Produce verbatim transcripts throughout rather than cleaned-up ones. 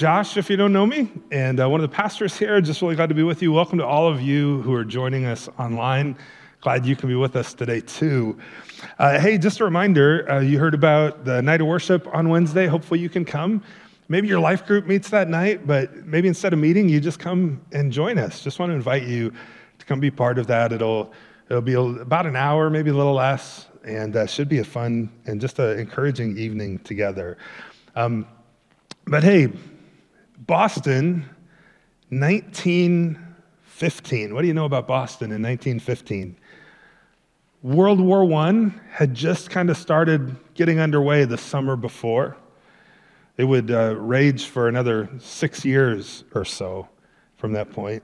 Josh, if you don't know me, and uh, one of the pastors here. Just really glad to be with you. Welcome to all of you who are joining us online. Glad you can be with us today, too. Uh, hey, just a reminder, uh, you heard about the night of worship on Wednesday. Hopefully you can come. Maybe your life group meets that night, but maybe instead of meeting, you just come and join us. Just want to invite you to come be part of that. It'll, it'll be about an hour, maybe a little less, and uh, should be a fun and just an encouraging evening together. Um, but hey, Boston, nineteen fifteen. What do you know about Boston in nineteen fifteen? World War One had just kind of started getting underway the summer before. It would uh, rage for another six years or so from that point.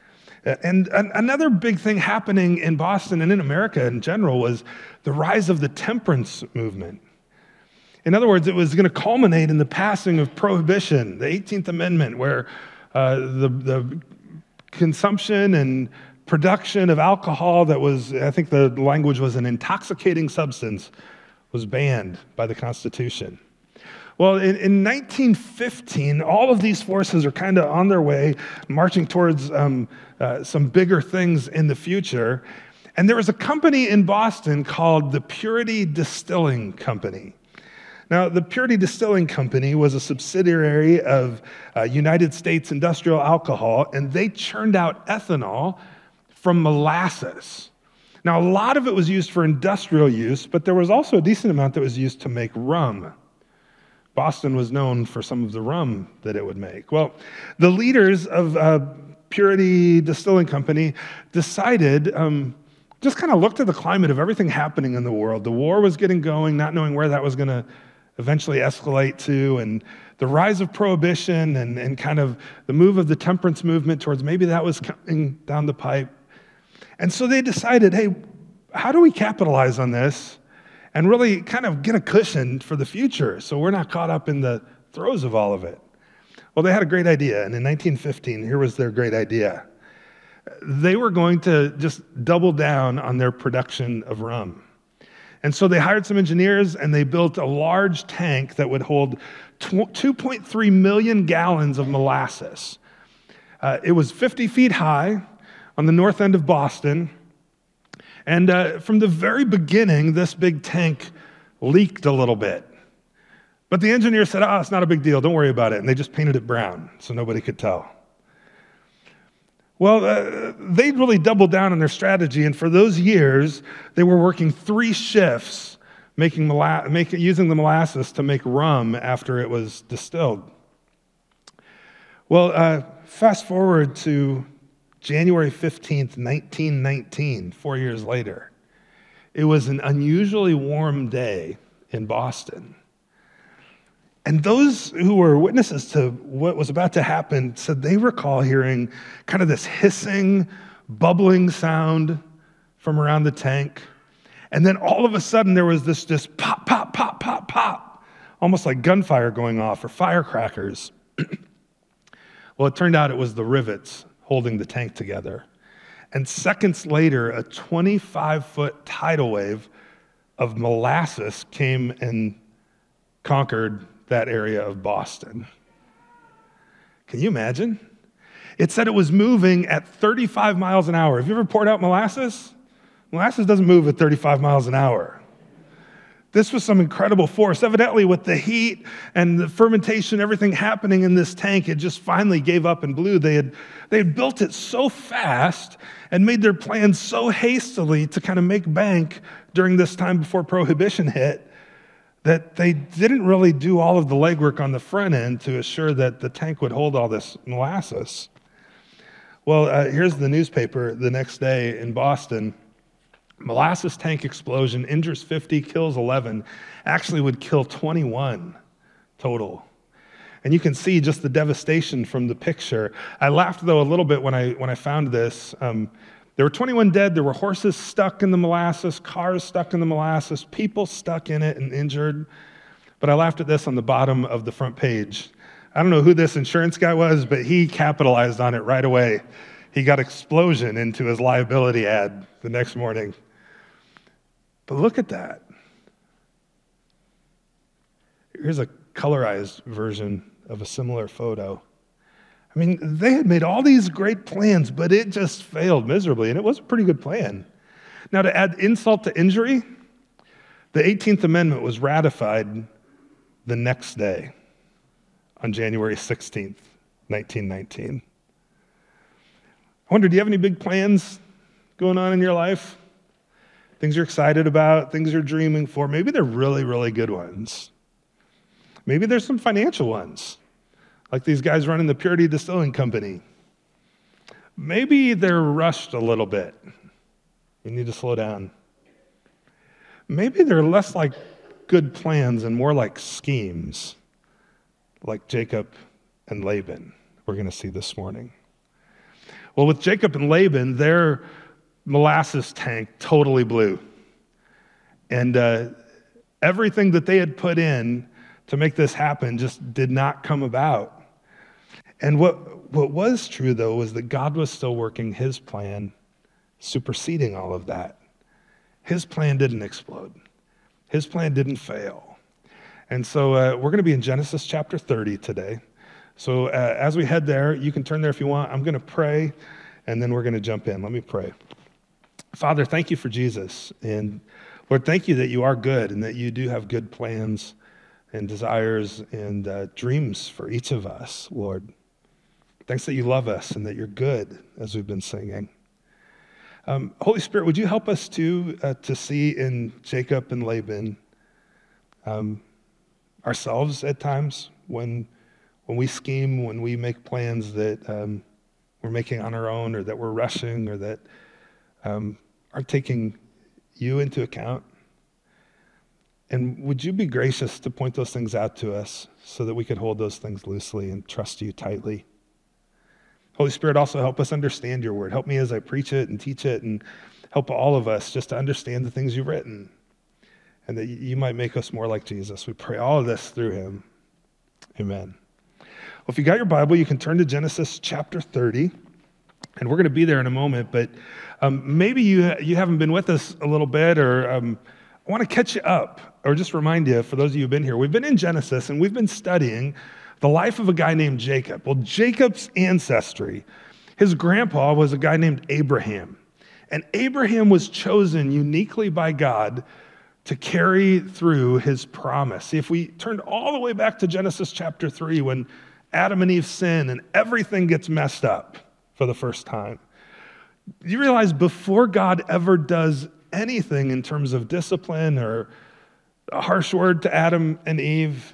And another big thing happening in Boston and in America in general was the rise of the temperance movement. In other words, it was going to culminate in the passing of Prohibition, the eighteenth Amendment, where uh, the, the consumption and production of alcohol that was, I think the language was an intoxicating substance, was banned by the Constitution. Well, in, in nineteen fifteen, all of these forces are kind of on their way, marching towards um, uh, some bigger things in the future. And there was a company in Boston called the Purity Distilling Company. Now, the Purity Distilling Company was a subsidiary of uh, United States Industrial Alcohol, and they churned out ethanol from molasses. Now, a lot of it was used for industrial use, but there was also a decent amount that was used to make rum. Boston was known for some of the rum that it would make. Well, the leaders of uh, Purity Distilling Company decided, um, just kind of looked at the climate of everything happening in the world. The war was getting going, not knowing where that was going to eventually escalate to, and the rise of Prohibition and, and kind of the move of the temperance movement towards maybe that was coming down the pipe. And so they decided, hey, how do we capitalize on this and really kind of get a cushion for the future so we're not caught up in the throes of all of it? Well, they had a great idea, and in nineteen fifteen, here was their great idea. They were going to just double down on their production of rum. And so they hired some engineers, and they built a large tank that would hold two point three million gallons of molasses. Uh, it was fifty feet high on the north end of Boston. And uh, from the very beginning, this big tank leaked a little bit. But the engineer said, oh, it's not a big deal. Don't worry about it. And they just painted it brown so nobody could tell. Well, uh, they really doubled down on their strategy, and for those years, they were working three shifts, making mola- make, using the molasses to make rum after it was distilled. Well, uh, fast forward to January fifteenth, nineteen nineteen, four years later. It was an unusually warm day in Boston. And those who were witnesses to what was about to happen said they recall hearing kind of this hissing, bubbling sound from around the tank. And then all of a sudden there was this just pop, pop, pop, pop, pop, almost like gunfire going off or firecrackers. Well, it turned out it was the rivets holding the tank together. And seconds later, a twenty-five foot tidal wave of molasses came and conquered that area of Boston. Can you imagine? It said it was moving at thirty-five miles an hour. Have you ever poured out molasses? Molasses doesn't move at thirty-five miles an hour. This was some incredible force. Evidently, with the heat and the fermentation, everything happening in this tank, it just finally gave up and blew. They had, they had built it so fast and made their plans so hastily to kind of make bank during this time before Prohibition hit that they didn't really do all of the legwork on the front end to assure that the tank would hold all this molasses. Well, uh, here's the newspaper the next day in Boston. Molasses tank explosion, injures fifty, kills eleven. Actually would kill twenty-one total. And you can see just the devastation from the picture. I laughed, though, a little bit when I when I found this. Um, There were twenty-one dead. There were horses stuck in the molasses, cars stuck in the molasses, people stuck in it and injured. But I laughed at this on the bottom of the front page. I don't know who this insurance guy was, but he capitalized on it right away. He got explosion into his liability ad the next morning. But look at that. Here's a colorized version of a similar photo. I mean, they had made all these great plans, but it just failed miserably, and it was a pretty good plan. Now, to add insult to injury, the eighteenth Amendment was ratified the next day on January sixteenth, nineteen nineteen. I wonder, do you have any big plans going on in your life? Things you're excited about, things you're dreaming for. Maybe they're really, really good ones. Maybe there's some financial ones, like these guys running the Purity Distilling Company. Maybe they're rushed a little bit. You need to slow down. Maybe they're less like good plans and more like schemes, like Jacob and Laban, we're going to see this morning. Well, with Jacob and Laban, their molasses tank totally blew. And uh, everything that they had put in to make this happen just did not come about. And what, what was true, though, was that God was still working his plan, superseding all of that. His plan didn't explode. His plan didn't fail. And so uh, we're going to be in Genesis chapter thirty today. So uh, as we head there, you can turn there if you want. I'm going to pray, and then we're going to jump in. Let me pray. Father, thank you for Jesus. And Lord, thank you that you are good and that you do have good plans and desires and uh, dreams for each of us, Lord. Thanks that you love us and that you're good, as we've been singing. Um, Holy Spirit, would you help us to, uh, to see in Jacob and Laban um, ourselves at times when When we scheme, when we make plans that um, we're making on our own or that we're rushing or that um, aren't taking you into account. And would you be gracious to point those things out to us so that we could hold those things loosely and trust you tightly? Holy Spirit, also help us understand your word. Help me as I preach it and teach it, and help all of us just to understand the things you've written and that you might make us more like Jesus. We pray all of this through him. Amen. Well, if you got your Bible, you can turn to Genesis chapter thirty, and we're going to be there in a moment, but um, maybe you you haven't been with us a little bit, or um, I want to catch you up, or just remind you, for those of you who've been here, we've been in Genesis, and we've been studying the life of a guy named Jacob. Well, Jacob's ancestry, his grandpa was a guy named Abraham, and Abraham was chosen uniquely by God to carry through his promise. See, if we turned all the way back to Genesis chapter three, when Adam and Eve sin and everything gets messed up for the first time, you realize before God ever does anything in terms of discipline or a harsh word to Adam and Eve,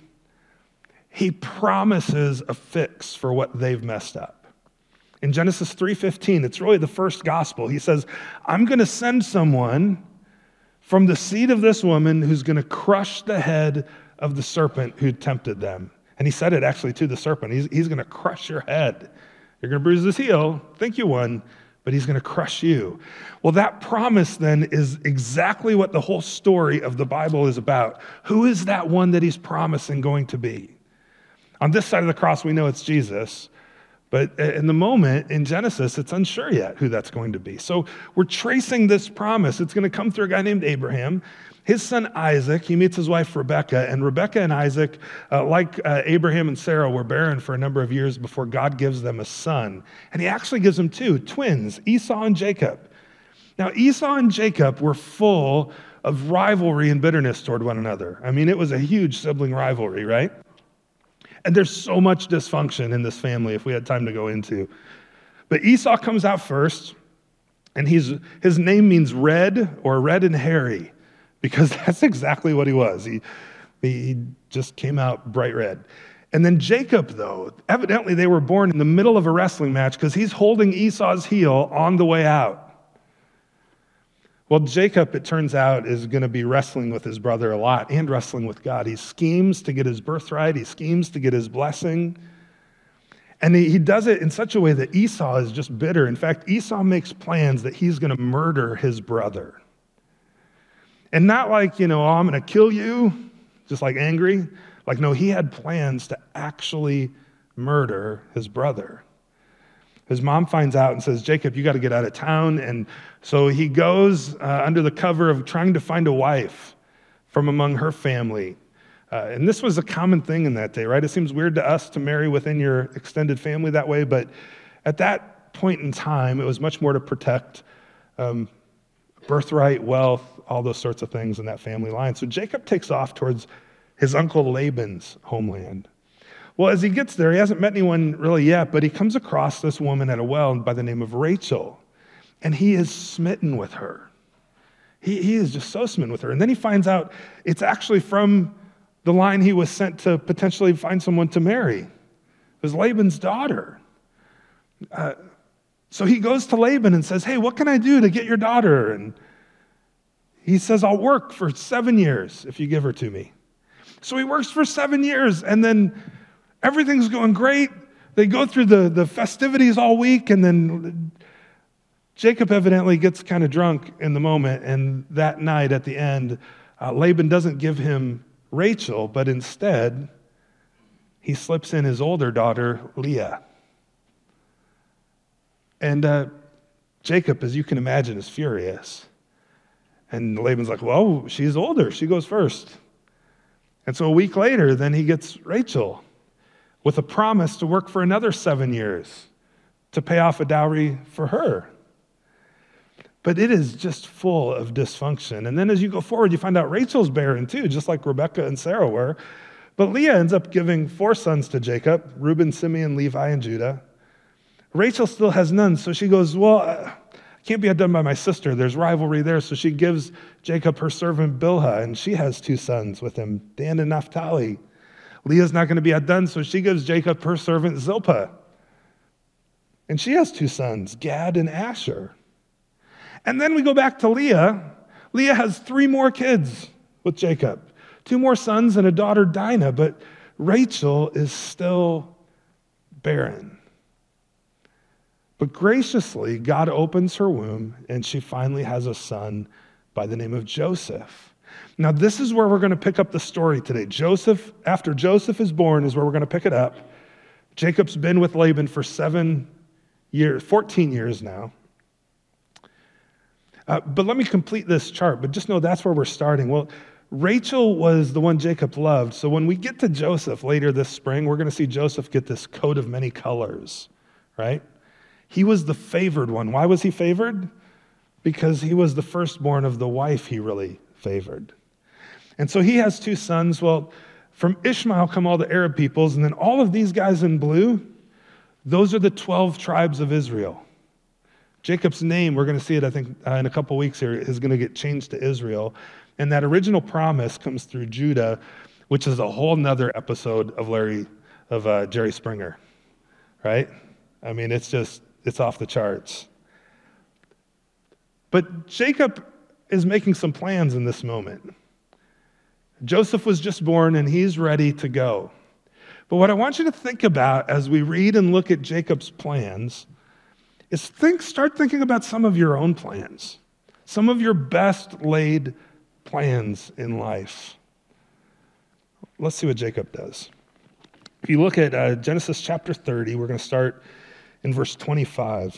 he promises a fix for what they've messed up. In Genesis three fifteen, it's really the first gospel. He says, I'm going to send someone from the seed of this woman who's going to crush the head of the serpent who tempted them. And he said it actually to the serpent. He's, he's going to crush your head. You're going to bruise his heel, think you won, but he's going to crush you. Well, that promise then is exactly what the whole story of the Bible is about. Who is that one that he's promising going to be? On this side of the cross, we know it's Jesus. But in the moment, in Genesis, it's unsure yet who that's going to be. So we're tracing this promise. It's going to come through a guy named Abraham. His son Isaac, he meets his wife Rebekah, and Rebekah and Isaac, uh, like uh, Abraham and Sarah, were barren for a number of years before God gives them a son. And he actually gives them two, twins, Esau and Jacob. Now, Esau and Jacob were full of rivalry and bitterness toward one another. I mean, it was a huge sibling rivalry, right? And there's so much dysfunction in this family if we had time to go into. But Esau comes out first, and he's his name means red or red and hairy, because that's exactly what he was. He, he just came out bright red. And then Jacob, though, evidently they were born in the middle of a wrestling match because he's holding Esau's heel on the way out. Well, Jacob, it turns out, is going to be wrestling with his brother a lot and wrestling with God. He schemes to get his birthright. He schemes to get his blessing. And he, he does it in such a way that Esau is just bitter. In fact, Esau makes plans that he's going to murder his brother. And not like, you know, oh, I'm going to kill you, just like angry. Like, no, he had plans to actually murder his brother. His mom finds out and says, Jacob, you got to get out of town. And so he goes uh, under the cover of trying to find a wife from among her family Uh, and this was a common thing in that day, right? It seems weird to us to marry within your extended family that way, but at that point in time, it was much more to protect um, birthright, wealth, all those sorts of things in that family line. So Jacob takes off towards his uncle Laban's homeland. Well, as he gets there, he hasn't met anyone really yet, but he comes across this woman at a well by the name of Rachel, and he is smitten with her. He, he is just so smitten with her. And then he finds out it's actually from the line he was sent to potentially find someone to marry. It was Laban's daughter. Uh, so he goes to Laban and says, hey, what can I do to get your daughter? And he says, I'll work for seven years if you give her to me. So he works for seven years, and then everything's going great. They go through the, the festivities all week, and then Jacob evidently gets kind of drunk in the moment, and that night at the end, uh, Laban doesn't give him Rachel, but instead, he slips in his older daughter, Leah. And uh, Jacob, as you can imagine, is furious. And Laban's like, well, she's older. She goes first. And so a week later, then he gets Rachel with a promise to work for another seven years to pay off a dowry for her. But it is just full of dysfunction. And then as you go forward, you find out Rachel's barren too, just like Rebekah and Sarah were. But Leah ends up giving four sons to Jacob, Reuben, Simeon, Levi, and Judah. Rachel still has none, so she goes, well, I can't be outdone by my sister. There's rivalry there. So she gives Jacob her servant Bilhah, and she has two sons with him, Dan and Naphtali. Leah's not going to be outdone, so she gives Jacob her servant Zilpah. And she has two sons, Gad and Asher. And then we go back to Leah. Leah has three more kids with Jacob, two more sons and a daughter, Dinah, but Rachel is still barren. But graciously, God opens her womb, and she finally has a son by the name of Joseph. Now, this is where we're going to pick up the story today. Joseph, after Joseph is born, is where we're going to pick it up. Jacob's been with Laban for seven years, fourteen years now. Uh, but let me complete this chart, but just know that's where we're starting. Well, Rachel was the one Jacob loved, so when we get to Joseph later this spring, we're going to see Joseph get this coat of many colors, right? He was the favored one. Why was he favored? Because he was the firstborn of the wife he really favored. And so he has two sons. Well, from Ishmael come all the Arab peoples, and then all of these guys in blue, those are the twelve tribes of Israel. Jacob's name, we're going to see it, I think, uh, in a couple weeks here, is going to get changed to Israel. And that original promise comes through Judah, which is a whole nother episode of Larry, of uh, Jerry Springer, right? I mean, it's just, it's off the charts. But Jacob is making some plans in this moment. Joseph was just born, and he's ready to go. But what I want you to think about as we read and look at Jacob's plans is think, start thinking about some of your own plans, some of your best laid plans in life. Let's see what Jacob does. If you look at uh, Genesis chapter thirty, we're going to start in verse twenty-five.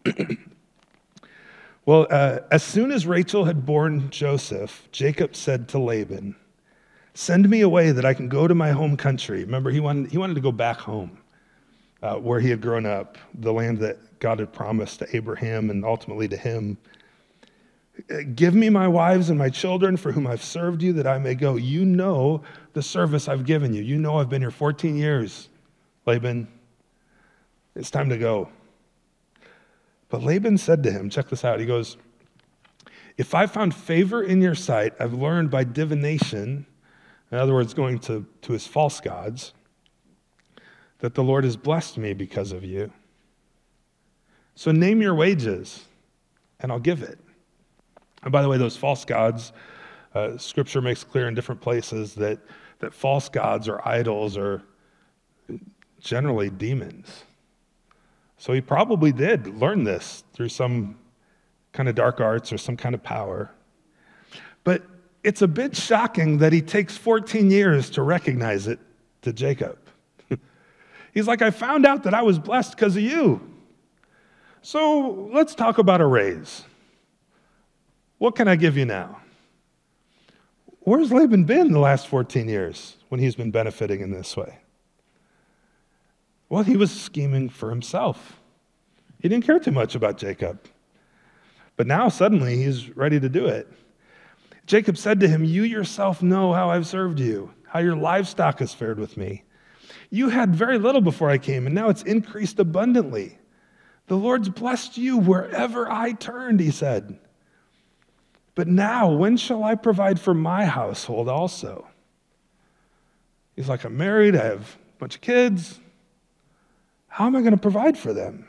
Well, uh, as soon as Rachel had borne Joseph, Jacob said to Laban, send me away that I can go to my home country. Remember, he wanted, he wanted to go back home, uh, where he had grown up, the land that God had promised to Abraham and ultimately to him. Give me my wives and my children for whom I've served you, that I may go. You know the service I've given you. You know I've been here fourteen years, Laban. It's time to go. But Laban said to him, check this out, he goes, if I found favor in your sight, I've learned by divination, in other words, going to, to his false gods, that the Lord has blessed me because of you. So name your wages, and I'll give it. And by the way, those false gods, uh, Scripture makes clear in different places that, that false gods or idols are generally demons. So he probably did learn this through some kind of dark arts or some kind of power. But it's a bit shocking that he takes fourteen years to recognize it to Jacob. He's like, I found out that I was blessed because of you. So let's talk about a raise. What can I give you now? Where's Laban been the last fourteen years when he's been benefiting in this way? Well, he was scheming for himself. He didn't care too much about Jacob. But now suddenly he's ready to do it. Jacob said to him, "You yourself know how I've served you, how your livestock has fared with me. You had very little before I came, and now it's increased abundantly. The Lord's blessed you wherever I turned," he said. "But now, when shall I provide for my household also?" He's like, "I'm married, I have a bunch of kids. How am I going to provide for them?"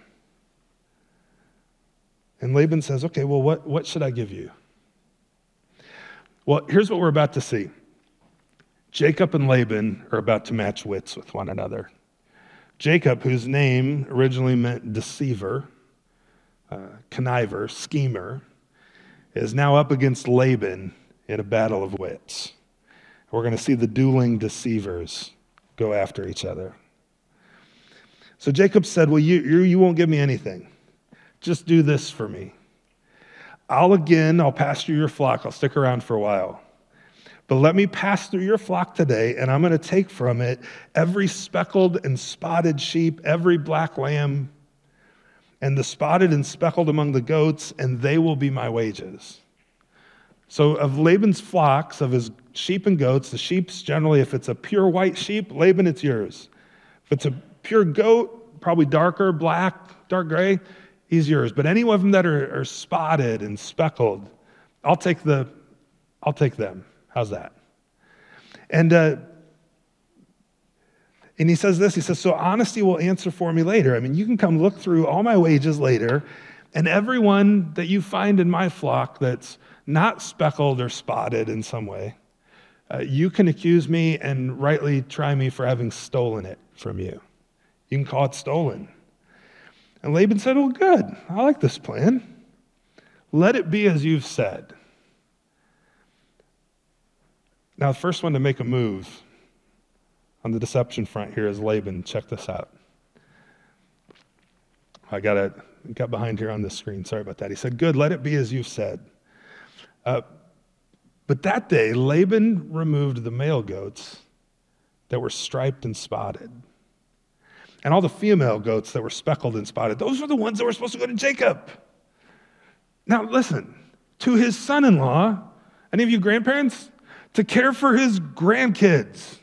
And Laban says, "Okay, well, what, what should I give you?" Well, here's what we're about to see. Jacob and Laban are about to match wits with one another. Jacob, whose name originally meant deceiver, uh, conniver, schemer, is now up against Laban in a battle of wits. We're going to see the dueling deceivers go after each other. So Jacob said, "Well, you, you, you won't give me anything. Just do this for me. I'll again, I'll pasture your flock. I'll stick around for a while. But let me pass through your flock today, and I'm going to take from it every speckled and spotted sheep, every black lamb, and the spotted and speckled among the goats, and they will be my wages." So of Laban's flocks, of his sheep and goats, the sheep's generally, if it's a pure white sheep, Laban, it's yours. If it's a pure goat, probably darker, black, dark gray, he's yours. But any of them that are, are spotted and speckled, I'll take the, I'll take them. How's that? And uh, and he says this, he says, "So honesty will answer for me later." I mean, you can come look through all my wages later, and everyone that you find in my flock that's not speckled or spotted in some way, uh, you can accuse me and rightly try me for having stolen it from you. You can call it stolen. And Laban said, "Well, good. I like this plan. Let it be as you've said." Now, the first one to make a move on the deception front here is Laban. Check this out. I got it got behind here on the screen. Sorry about that. He said, "Good, let it be as you've said." Uh, but that day, Laban removed the male goats that were striped and spotted, and all the female goats that were speckled and spotted. Those were the ones that were supposed to go to Jacob. Now, listen, to his son-in-law, any of you grandparents, to care for his grandkids.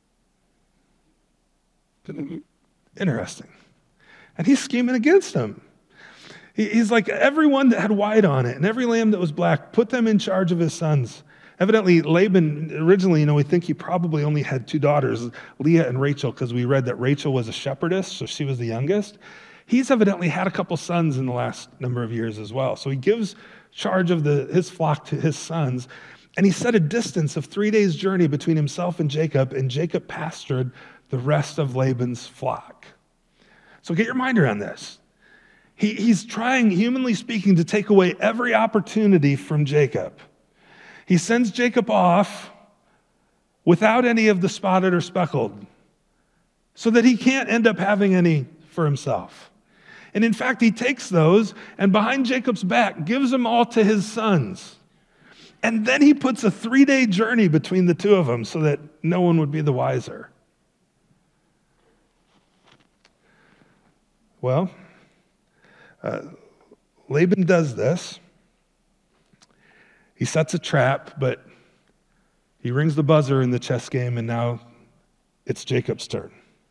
Interesting. And he's scheming against him. He's like, everyone that had white on it and every lamb that was black, put them in charge of his sons. Evidently, Laban, originally, you know, we think he probably only had two daughters, Leah and Rachel, because we read that Rachel was a shepherdess, so she was the youngest. He's evidently had a couple sons in the last number of years as well. So he gives charge of the, his flock to his sons. And he set a distance of three days' journey between himself and Jacob, and Jacob pastured the rest of Laban's flock. So get your mind around this. He, he's trying, humanly speaking, to take away every opportunity from Jacob. He sends Jacob off without any of the spotted or speckled, so that he can't end up having any for himself. And in fact, he takes those and behind Jacob's back gives them all to his sons. And then he puts a three-day journey between the two of them so that no one would be the wiser. Well, uh, Laban does this. He sets a trap, but he rings the buzzer in the chess game, and now it's Jacob's turn.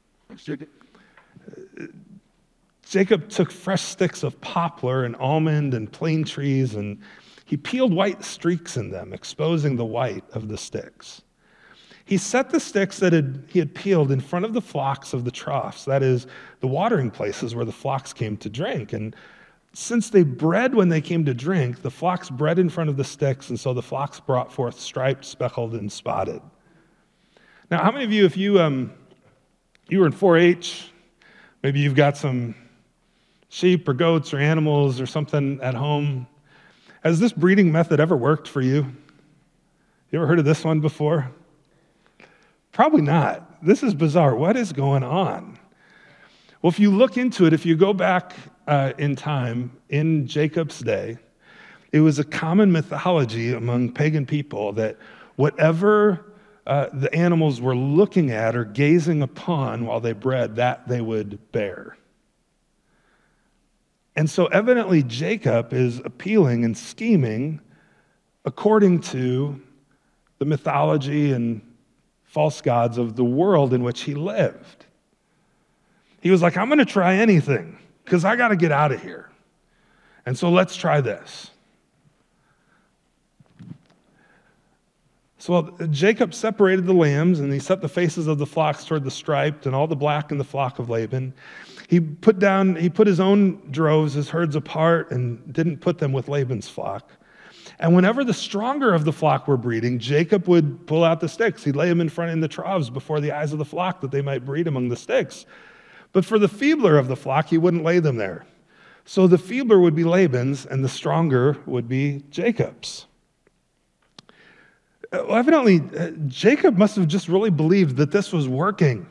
Jacob took fresh sticks of poplar and almond and plane trees, and he peeled white streaks in them, exposing the white of the sticks. He set the sticks that had, he had peeled in front of the flocks of the troughs, that is, the watering places where the flocks came to drink. And since they bred when they came to drink, the flocks bred in front of the sticks, and so the flocks brought forth striped, speckled, and spotted. Now, how many of you, if you um, you were in four H, maybe you've got some sheep or goats or animals or something at home, has this breeding method ever worked for you? You ever heard of this one before? Probably not. This is bizarre. What is going on? Well, if you look into it, if you go back uh, in time, in Jacob's day, it was a common mythology among pagan people that Whatever uh, the animals were looking at or gazing upon while they bred, that they would bear. And so evidently Jacob is appealing and scheming according to the mythology and false gods of the world in which he lived. He was like, I'm going to try anything because I got to get out of here. And so let's try this. So Jacob separated the lambs, and he set the faces of the flocks toward the striped and all the black in the flock of Laban. He put down, he put his own droves, his herds apart, and didn't put them with Laban's flock. And whenever the stronger of the flock were breeding, Jacob would pull out the sticks. He'd lay them in front in the troughs before the eyes of the flock that they might breed among the sticks. But for the feebler of the flock, he wouldn't lay them there. So the feebler would be Laban's, and the stronger would be Jacob's. Well, evidently, uh, Jacob must have just really believed that this was working.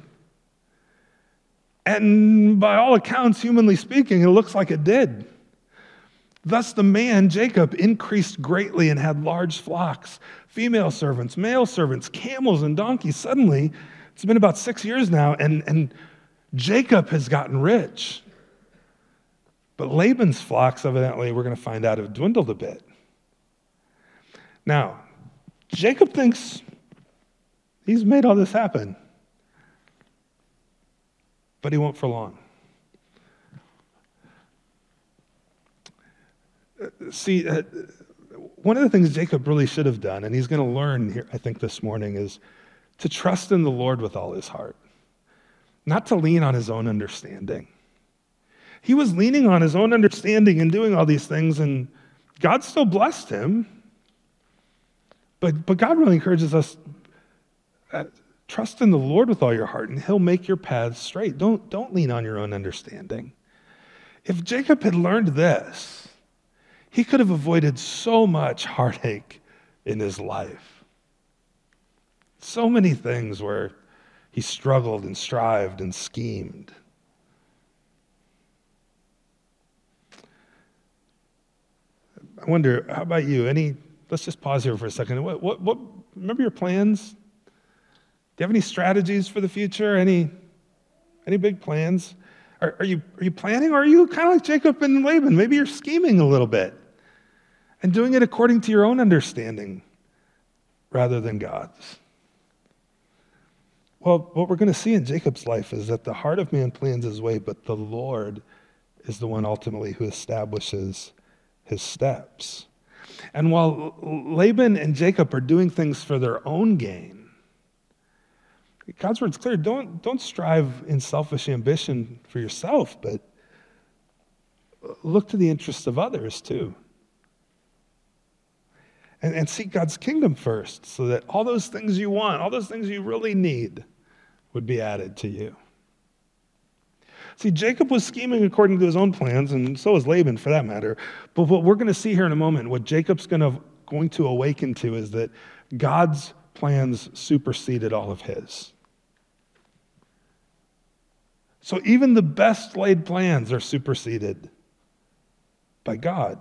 And by all accounts, humanly speaking, it looks like it did. Thus the man, Jacob, increased greatly and had large flocks, female servants, male servants, camels and donkeys. Suddenly, it's been about six years now, and, and Jacob has gotten rich. But Laban's flocks, evidently, we're going to find out, have dwindled a bit. Now, Jacob thinks he's made all this happen, but he won't for long. See, uh, one of the things Jacob really should have done, and he's going to learn here, I think, this morning, is to trust in the Lord with all his heart, not to lean on his own understanding. He was leaning on his own understanding and doing all these things, and God still blessed him. But, but God really encourages us, uh, trust in the Lord with all your heart, and he'll make your paths straight. Don't, don't lean on your own understanding. If Jacob had learned this, he could have avoided so much heartache in his life. So many things where he struggled and strived and schemed. I wonder, how about you? Any... Let's just pause here for a second. What, what, what, remember your plans? Do you have any strategies for the future? Any, any big plans? Are, are you, are you planning, or are you kind of like Jacob and Laban? Maybe you're scheming a little bit and doing it according to your own understanding rather than God's. Well, what we're going to see in Jacob's life is that the heart of man plans his way, but the Lord is the one ultimately who establishes his steps. And while Laban and Jacob are doing things for their own gain, God's word's clear. Don't, don't strive in selfish ambition for yourself, but look to the interests of others too. And, and seek God's kingdom first, so that all those things you want, all those things you really need, would be added to you. See, Jacob was scheming according to his own plans, and so was Laban for that matter. But what we're going to see here in a moment, what Jacob's going to, going to awaken to is that God's plans superseded all of his. So even the best laid plans are superseded by God.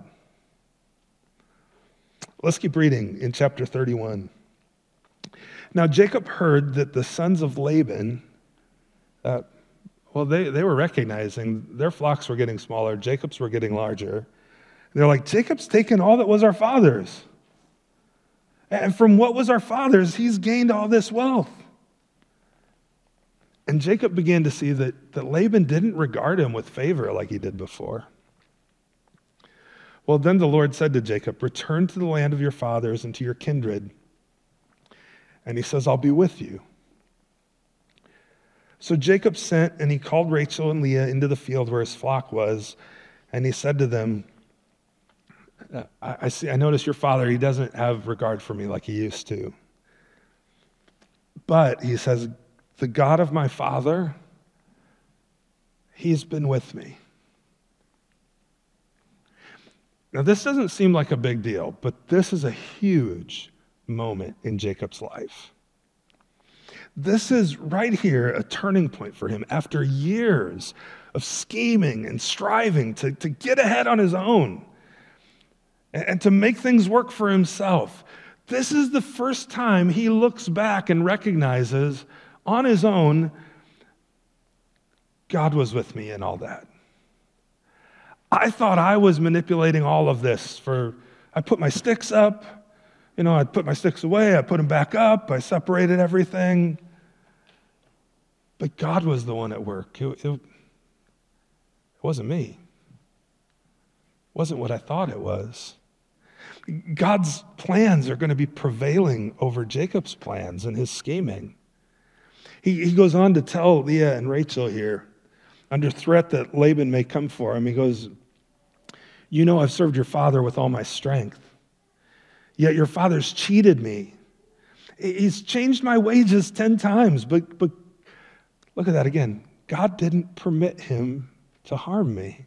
Let's keep reading in chapter thirty-one. Now Jacob heard that the sons of Laban, uh, Well, they, they were recognizing their flocks were getting smaller, Jacob's were getting larger. They're like, Jacob's taken all that was our father's. And from what was our father's, he's gained all this wealth. And Jacob began to see that, that Laban didn't regard him with favor like he did before. Well, then the Lord said to Jacob, return to the land of your fathers and to your kindred. And he says, I'll be with you. So Jacob sent, and he called Rachel and Leah into the field where his flock was, and he said to them, I, I see. I notice your father, he doesn't have regard for me like he used to. But, he says, the God of my father, he's been with me. Now, this doesn't seem like a big deal, but this is a huge moment in Jacob's life. This is right here a turning point for him after years of scheming and striving to, to get ahead on his own and, and to make things work for himself. this is the first time he looks back and recognizes on his own, God was with me in all that. I thought I was manipulating all of this for, I put my sticks up, you know, I'd put my sticks away, I put them back up, I separated everything. But God was the one at work. It, it, it wasn't me. It wasn't what I thought it was. God's plans are going to be prevailing over Jacob's plans and his scheming. He, he goes on to tell Leah and Rachel here, under threat that Laban may come for him, he goes, you know I've served your father with all my strength, yet your father's cheated me. He's changed my wages ten times, but, but look at that again. God didn't permit him to harm me.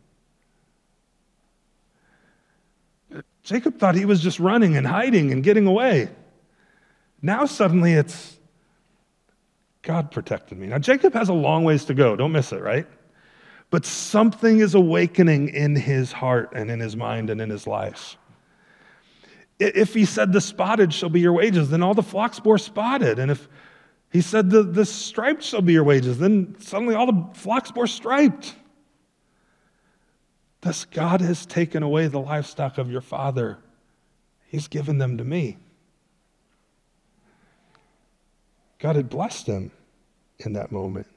Jacob thought he was just running and hiding and getting away. Now suddenly it's, God protected me. Now Jacob has a long ways to go. Don't miss it, right? But something is awakening in his heart and in his mind and in his life. If he said the spotted shall be your wages, then all the flocks bore spotted. And if he said the, the striped shall be your wages, then suddenly all the flocks bore striped. Thus God has taken away the livestock of your father. He's given them to me. God had blessed him in that moment.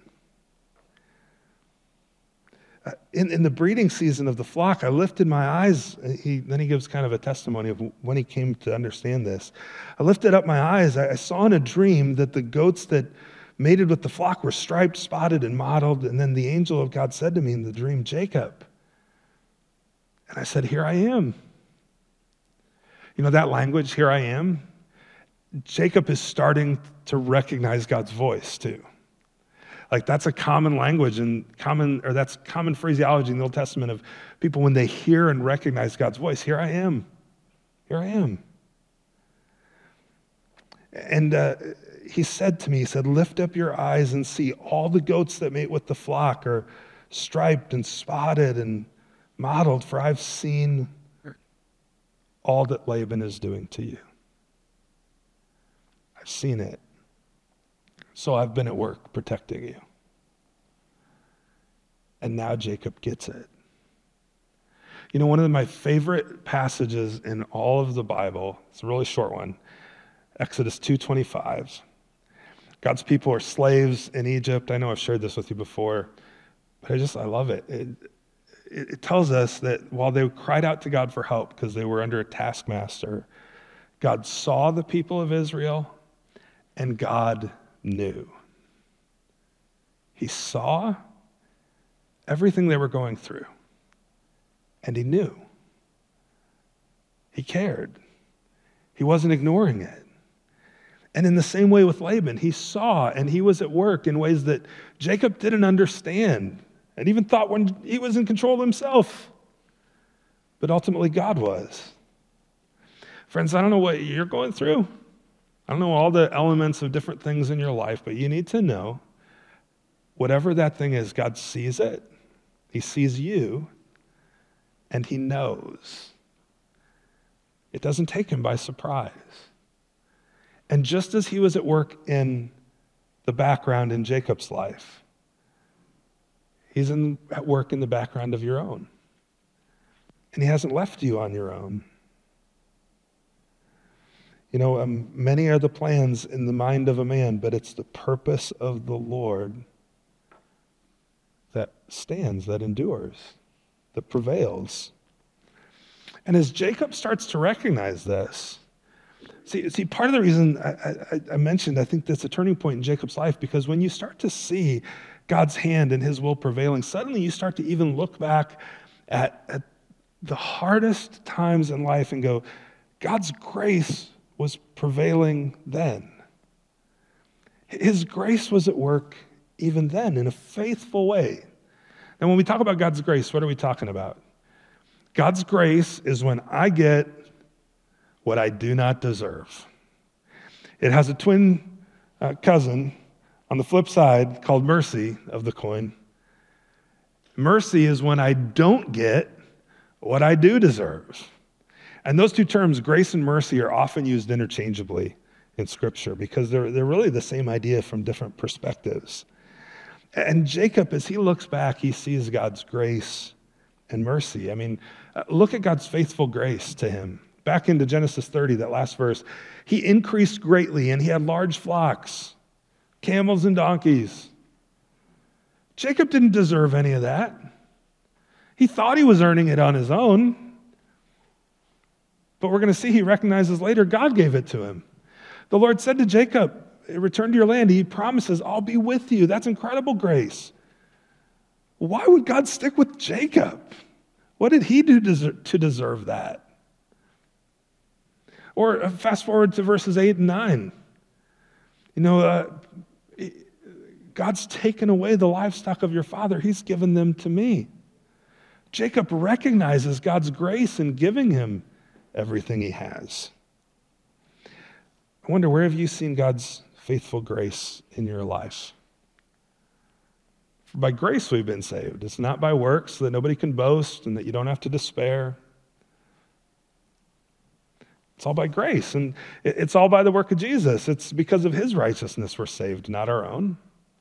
Uh, in, in the breeding season of the flock, I lifted my eyes. He, then he gives kind of a testimony of when he came to understand this. I lifted up my eyes. I, I saw in a dream that the goats that mated with the flock were striped, spotted, and mottled. And then the angel of God said to me in the dream, Jacob. And I said, here I am. You know that language, here I am? Jacob is starting to recognize God's voice too. Like that's a common language and common, or that's common phraseology in the Old Testament of people when they hear and recognize God's voice. Here I am. Here I am. And uh, he said to me, he said, lift up your eyes and see all the goats that mate with the flock are striped and spotted and mottled, for I've seen all that Laban is doing to you. I've seen it. So I've been at work protecting you. And now Jacob gets it. You know, one of my favorite passages in all of the Bible, it's a really short one, Exodus two twenty-five. God's people are slaves in Egypt. I know I've shared this with you before, but I just, I love it. It, it, it tells us that while they cried out to God for help because they were under a taskmaster, God saw the people of Israel and God knew. He saw everything they were going through, and he knew. He cared. He wasn't ignoring it. And in the same way with Laban, he saw and he was at work in ways that Jacob didn't understand and even thought when he was in control himself. But ultimately, God was. Friends, I don't know what you're going through. I don't know all the elements of different things in your life, but you need to know whatever that thing is, God sees it. He sees you, and he knows. It doesn't take him by surprise. And just as he was at work in the background in Jacob's life, he's in, at work in the background of your own. And he hasn't left you on your own. You know, um, many are the plans in the mind of a man, but it's the purpose of the Lord that stands, that endures, that prevails. And as Jacob starts to recognize this, see, see part of the reason I, I, I mentioned, I think that's a turning point in Jacob's life, because when you start to see God's hand and his will prevailing, suddenly you start to even look back at, at the hardest times in life and go, God's grace was prevailing then. His grace was at work even then in a faithful way. And when we talk about God's grace, what are we talking about? God's grace is when I get what I do not deserve. It has a twin uh, cousin on the flip side called mercy of the coin. Mercy is when I don't get what I do deserve. And those two terms, grace and mercy, are often used interchangeably in Scripture because they're, they're really the same idea from different perspectives. And Jacob, as he looks back, he sees God's grace and mercy. I mean, uh, look at God's faithful grace to him. Back into Genesis thirty, that last verse, he increased greatly and he had large flocks, camels and donkeys. Jacob didn't deserve any of that. He thought he was earning it on his own. But we're going to see he recognizes later God gave it to him. The Lord said to Jacob, return to your land. He promises, I'll be with you. That's incredible grace. Why would God stick with Jacob? What did he do to deserve that? Or fast forward to verses eight and nine. You know, uh, God's taken away the livestock of your father. He's given them to me. Jacob recognizes God's grace in giving him everything he has. I wonder, where have you seen God's faithful grace in your life? For by grace we've been saved. It's not by works, so that nobody can boast and that you don't have to despair. It's all by grace, and it's all by the work of Jesus. It's because of his righteousness we're saved, not our own.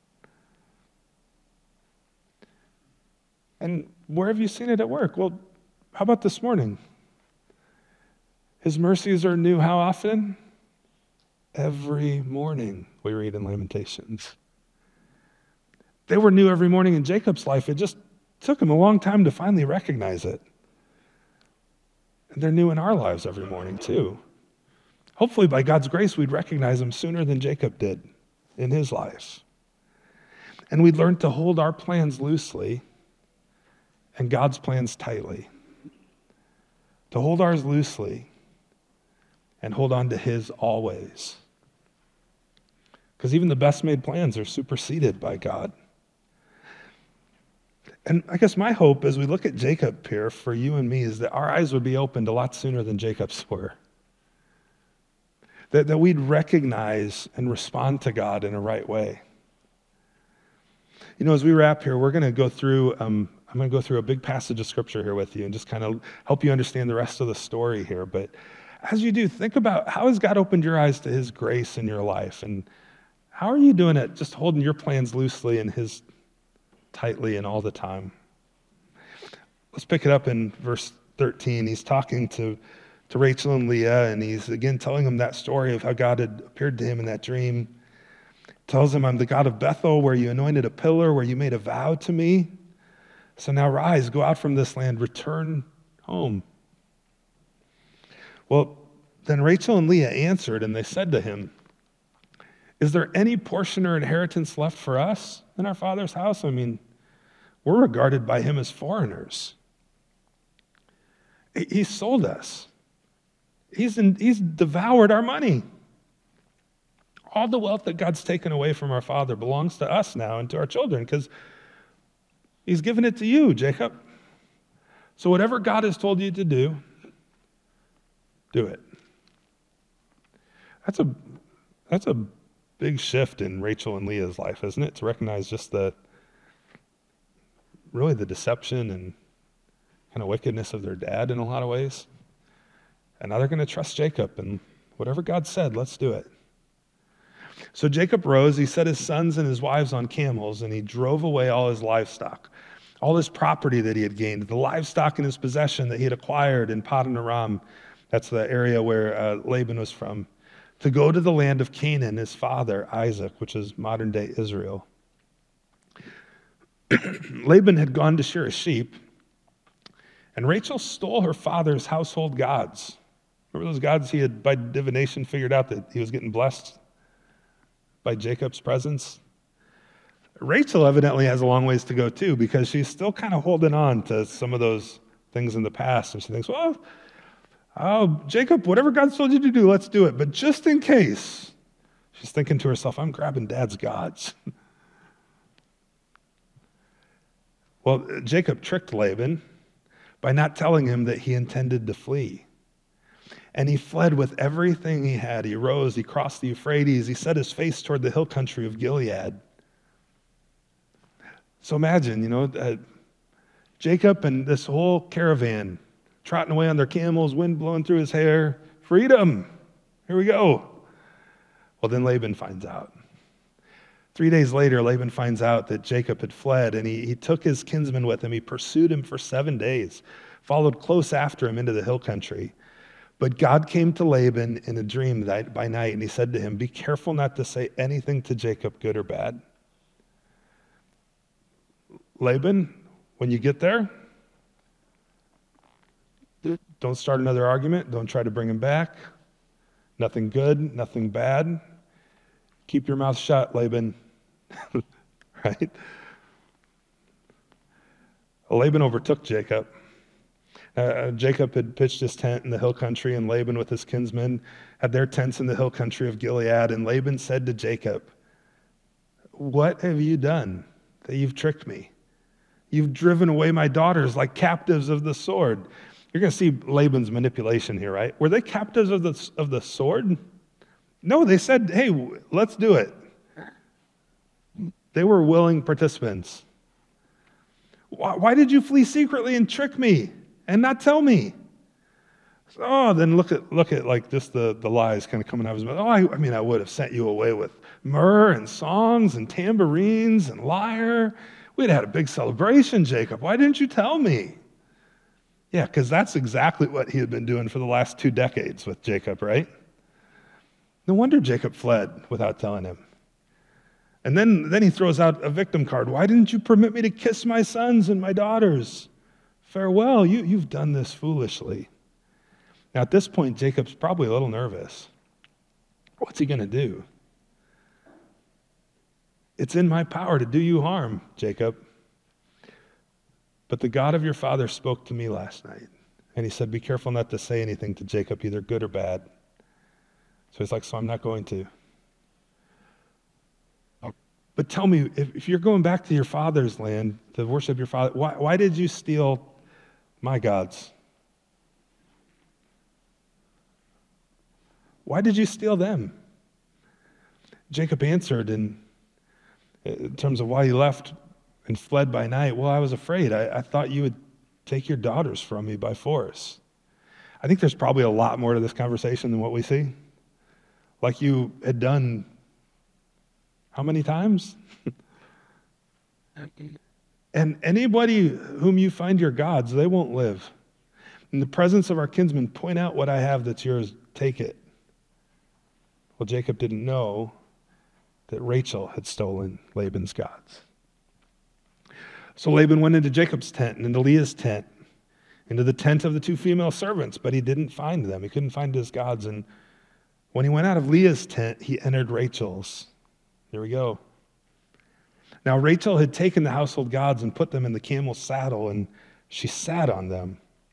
And where have you seen it at work? Well, how about this morning? His mercies are new how often? Every morning, we read in Lamentations. They were new every morning in Jacob's life. It just took him a long time to finally recognize it. And they're new in our lives every morning too. Hopefully by God's grace, we'd recognize them sooner than Jacob did in his life. And we'd learn to hold our plans loosely and God's plans tightly. To hold ours loosely and hold on to his always. Because even the best made plans are superseded by God. And I guess my hope as we look at Jacob here for you and me is that our eyes would be opened a lot sooner than Jacob's were. That, that we'd recognize and respond to God in a right way. You know, as we wrap here, we're going to go through, um, I'm going to go through a big passage of scripture here with you and just kind of help you understand the rest of the story here. But as you do, think about how has God opened your eyes to his grace in your life? And how are you doing it, just holding your plans loosely and his tightly and all the time? Let's pick it up in verse thirteen. He's talking to, to Rachel and Leah, and he's again telling them that story of how God had appeared to him in that dream. Tells him, I'm the God of Bethel, where you anointed a pillar, where you made a vow to me. So now rise, go out from this land, return home. Well, then Rachel and Leah answered, and they said to him, is there any portion or inheritance left for us in our father's house? I mean, we're regarded by him as foreigners. He sold us. He's, in, he's devoured our money. All the wealth that God's taken away from our father belongs to us now and to our children because he's given it to you, Jacob. So whatever God has told you to do, do it. That's a, that's a big shift in Rachel and Leah's life, isn't it? To recognize just the, really the deception and kind of wickedness of their dad in a lot of ways. And now they're going to trust Jacob, and whatever God said, let's do it. So Jacob rose, he set his sons and his wives on camels, and he drove away all his livestock, all his property that he had gained, the livestock in his possession that he had acquired in Paddan Aram. That's the area where uh, Laban was from, to go to the land of Canaan, his father, Isaac, which is modern-day Israel. Laban had gone to shear a sheep, and Rachel stole her father's household gods. Remember those gods he had, by divination, figured out that he was getting blessed by Jacob's presence? Rachel evidently has a long ways to go too, because she's still kind of holding on to some of those things in the past, and she thinks, well, oh, Jacob, whatever God told you to do, let's do it. But just in case, she's thinking to herself, I'm grabbing Dad's gods. Well, Jacob tricked Laban by not telling him that he intended to flee. And he fled with everything he had. He rose, he crossed the Euphrates, he set his face toward the hill country of Gilead. So imagine, you know, uh, Jacob and this whole caravan trotting away on their camels, wind blowing through his hair. Freedom. Here we go. Well, then Laban finds out. Three days later, Laban finds out that Jacob had fled, and he, he took his kinsman with him. He pursued him for seven days, followed close after him into the hill country. But God came to Laban in a dream that, by night, and he said to him, be careful not to say anything to Jacob, good or bad. Laban, when you get there, don't start another argument. Don't try to bring him back. Nothing good, nothing bad. Keep your mouth shut, Laban. Right? Laban overtook Jacob. Uh, Jacob had pitched his tent in the hill country, and Laban with his kinsmen had their tents in the hill country of Gilead. And Laban said to Jacob, what have you done that you've tricked me? You've driven away my daughters like captives of the sword. You're going to see Laban's manipulation here, right? Were they captives of the, of the sword? No, they said, hey, let's do it. They were willing participants. Why, why did you flee secretly and trick me and not tell me? Oh, then look at look at like just the, the lies kind of coming out of his mouth. Oh, I, I mean, I would have sent you away with myrrh and songs and tambourines and lyre. We'd had a big celebration, Jacob. Why didn't you tell me? Yeah, because that's exactly what he had been doing for the last two decades with Jacob, right? No wonder Jacob fled without telling him. And then, then he throws out a victim card. Why didn't you permit me to kiss my sons and my daughters? Farewell, you, you've done this foolishly. Now at this point, Jacob's probably a little nervous. What's he going to do? It's in my power to do you harm, Jacob. But the God of your father spoke to me last night, and he said, be careful not to say anything to Jacob, either good or bad. So he's like, so I'm not going to. But tell me, if, if you're going back to your father's land to worship your father, why, why did you steal my gods? Why did you steal them? Jacob answered in, in terms of why he left and fled by night. Well, I was afraid. I, I thought you would take your daughters from me by force. I think there's probably a lot more to this conversation than what we see. Like you had done how many times? And anybody whom you find your gods, they won't live. In the presence of our kinsmen, point out what I have that's yours, take it. Well, Jacob didn't know that Rachel had stolen Laban's gods. So Laban went into Jacob's tent and into Leah's tent, into the tent of the two female servants, but he didn't find them. He couldn't find his gods. And when he went out of Leah's tent, he entered Rachel's. Here we go. Now Rachel had taken the household gods and put them in the camel's saddle, and she sat on them.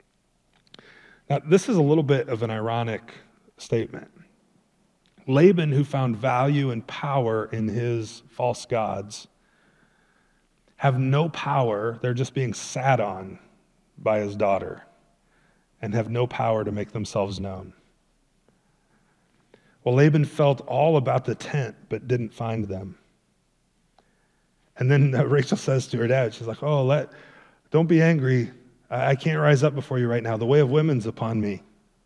Now this is a little bit of an ironic statement. Laban, who found value and power in his false gods, have no power. They're just being sat on by his daughter and have no power to make themselves known. Well, Laban felt all about the tent, but didn't find them. And then uh, Rachel says to her dad, she's like, oh, let, don't be angry. I, I can't rise up before you right now. The way of women's upon me.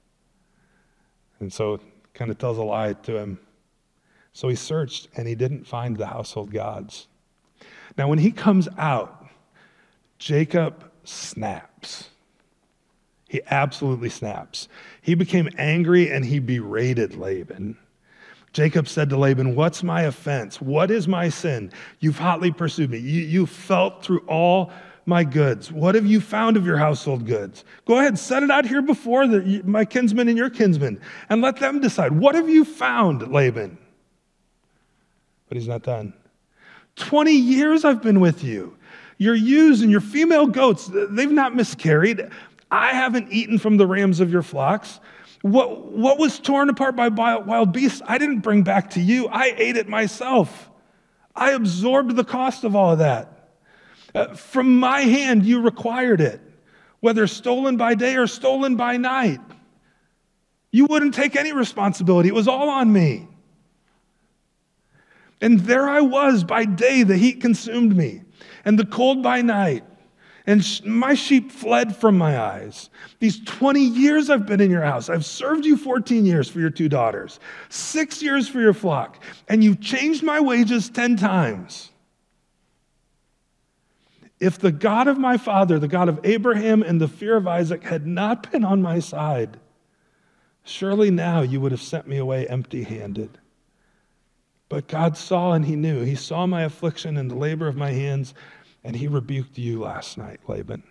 And so kind of tells a lie to him. So he searched, and he didn't find the household gods. Now, when he comes out, Jacob snaps. He absolutely snaps. He became angry and he berated Laban. Jacob said to Laban, what's my offense? What is my sin? You've hotly pursued me. You, you felt through all my goods. What have you found of your household goods? Go ahead, set it out here before the, my kinsmen and your kinsmen, and let them decide. What have you found, Laban? But he's not done. Twenty years I've been with you. Your ewes and your female goats, they've not miscarried. I haven't eaten from the rams of your flocks. What, what was torn apart by wild beasts, I didn't bring back to you. I ate it myself. I absorbed the cost of all of that. Uh, from my hand, you required it, whether stolen by day or stolen by night. You wouldn't take any responsibility. It was all on me. And there I was by day, the heat consumed me, and the cold by night. and sh- my sheep fled from my eyes. These twenty years I've been in your house. I've served you fourteen years for your two daughters, six years for your flock, and you've changed my wages ten times. If the God of my father, the God of Abraham and the fear of Isaac had not been on my side, surely now you would have sent me away empty-handed. But God saw and he knew. He saw my affliction and the labor of my hands, and he rebuked you last night, Laban.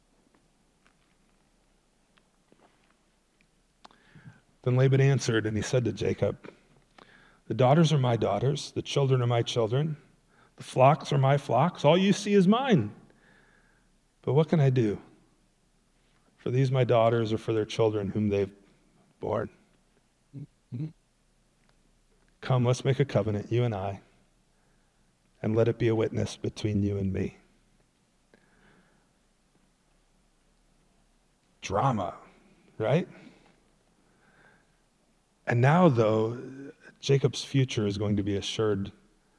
Then Laban answered, and he said to Jacob, the daughters are my daughters, the children are my children, the flocks are my flocks, all you see is mine. But what can I do for these my daughters or for their children whom they've borne? Come, let's make a covenant, you and I, and let it be a witness between you and me. Drama, right? And now, though, Jacob's future is going to be assured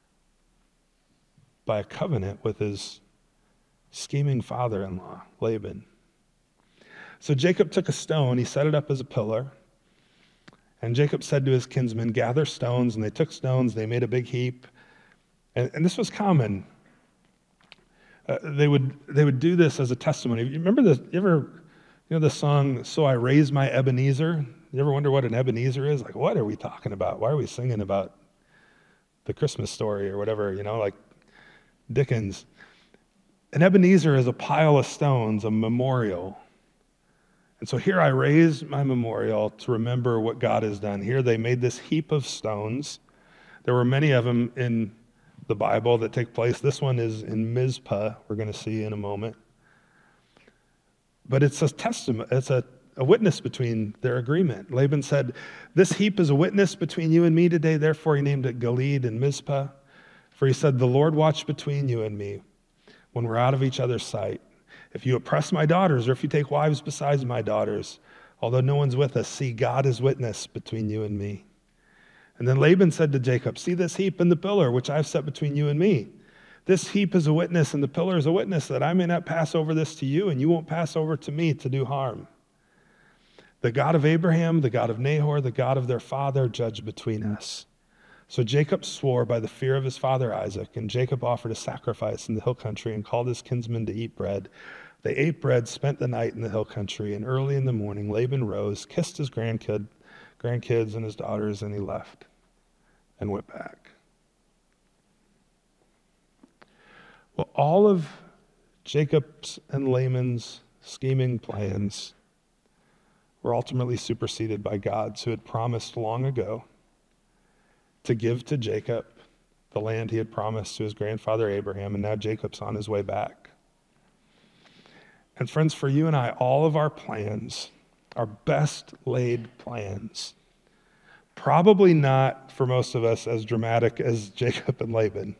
by a covenant with his scheming father-in-law, Laban. So Jacob took a stone, he set it up as a pillar, and Jacob said to his kinsmen, gather stones, and they took stones, they made a big heap, and, and this was common. Uh, they would they would do this as a testimony. You remember the, you ever, you know the song, So I Raised My Ebenezer? You ever wonder what an Ebenezer is? Like, what are we talking about? Why are we singing about the Christmas story or whatever, you know, like Dickens? An Ebenezer is a pile of stones, a memorial. And so here I raise my memorial to remember what God has done. Here they made this heap of stones. There were many of them in the Bible that take place. This one is in Mizpah, we're going to see in a moment. But it's a testament, it's a, a witness between their agreement. Laban said, this heap is a witness between you and me today. Therefore he named it Gilead and Mizpah. For he said, the Lord watched between you and me when we're out of each other's sight. If you oppress my daughters, or if you take wives besides my daughters, although no one's with us, see, God is witness between you and me. And then Laban said to Jacob, see this heap and the pillar, which I've set between you and me. This heap is a witness, and the pillar is a witness, that I may not pass over this to you, and you won't pass over to me to do harm. The God of Abraham, the God of Nahor, the God of their father, judge between us. So Jacob swore by the fear of his father Isaac, and Jacob offered a sacrifice in the hill country and called his kinsmen to eat bread. They ate bread, spent the night in the hill country, and early in the morning Laban rose, kissed his grandkid, grandkids and his daughters, and he left and went back. Well, all of Jacob's and Laban's scheming plans were ultimately superseded by God's, who had promised long ago to give to Jacob the land he had promised to his grandfather Abraham, and now Jacob's on his way back. And friends, for you and I, all of our plans, our best laid plans, probably not for most of us as dramatic as Jacob and Laban,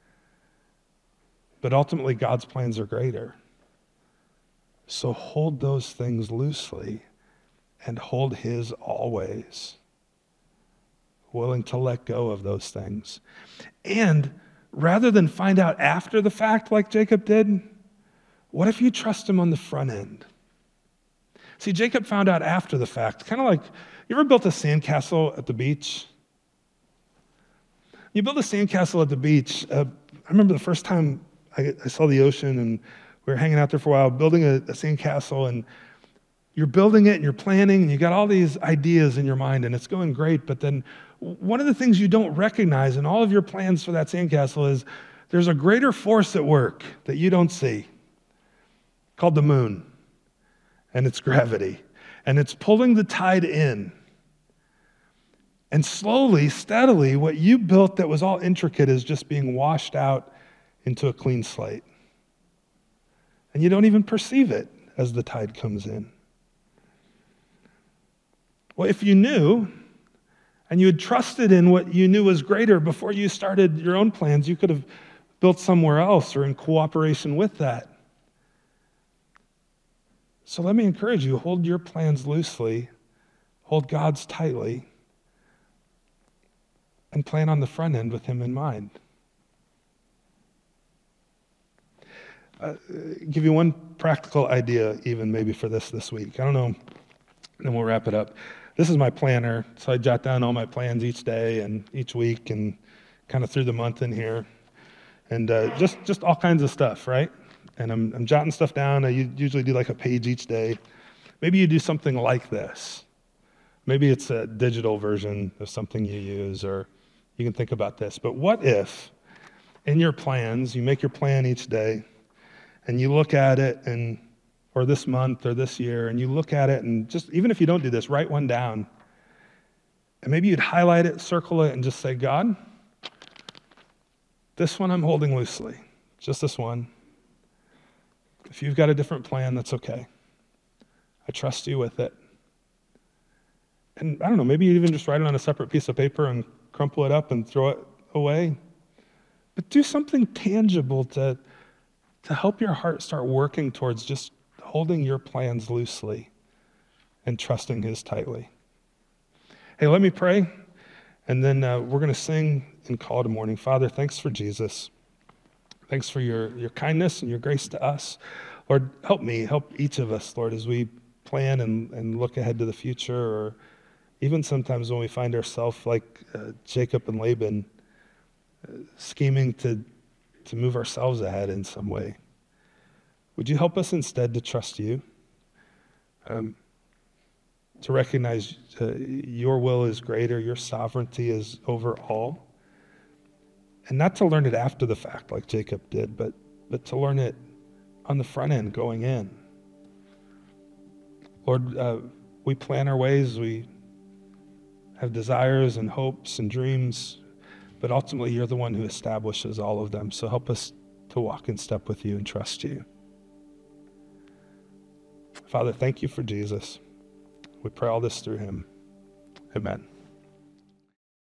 but ultimately God's plans are greater. So hold those things loosely and hold his always, willing to let go of those things. And rather than find out after the fact like Jacob did, what if you trust him on the front end? See, Jacob found out after the fact, kind of like, you ever built a sandcastle at the beach? You build a sandcastle at the beach. Uh, I remember the first time I, I saw the ocean and we were hanging out there for a while, building a, a sandcastle, and you're building it and you're planning and you got all these ideas in your mind and it's going great, but then one of the things you don't recognize in all of your plans for that sandcastle is there's a greater force at work that you don't see, called the moon, and it's gravity, and it's pulling the tide in. And slowly, steadily, what you built that was all intricate is just being washed out into a clean slate. And you don't even perceive it as the tide comes in. Well, if you knew, and you had trusted in what you knew was greater before you started your own plans, you could have built somewhere else or in cooperation with that. So let me encourage you, hold your plans loosely, hold God's tightly, and plan on the front end with him in mind. uh, give you one practical idea even maybe for this this week. I don't know, and then we'll wrap it up. This is my planner, so I jot down all my plans each day and each week and kind of through the month in here. And uh, just, just all kinds of stuff, right? And I'm, I'm jotting stuff down. I usually do like a page each day. Maybe you do something like this. Maybe it's a digital version of something you use, or you can think about this. But what if in your plans, you make your plan each day, and you look at it, and or this month or this year, and you look at it, and just, even if you don't do this, write one down. And maybe you'd highlight it, circle it, and just say, God, this one I'm holding loosely, just this one. If you've got a different plan, that's okay. I trust you with it. And I don't know, maybe you even just write it on a separate piece of paper and crumple it up and throw it away. But do something tangible to, to help your heart start working towards just holding your plans loosely and trusting his tightly. Hey, let me pray, and then uh, we're going to sing and call it a morning. Father, thanks for Jesus. Thanks for your, your kindness and your grace to us. Lord, help me, help each of us, Lord, as we plan and, and look ahead to the future, or even sometimes when we find ourselves like uh, Jacob and Laban, uh, scheming to, to move ourselves ahead in some way. Would you help us instead to trust you, um, to recognize uh, your will is greater, your sovereignty is over all, and not to learn it after the fact like Jacob did, but, but to learn it on the front end going in. Lord, uh, we plan our ways, we have desires and hopes and dreams, but ultimately you're the one who establishes all of them. So help us to walk in step with you and trust you. Father, thank you for Jesus. We pray all this through him. Amen.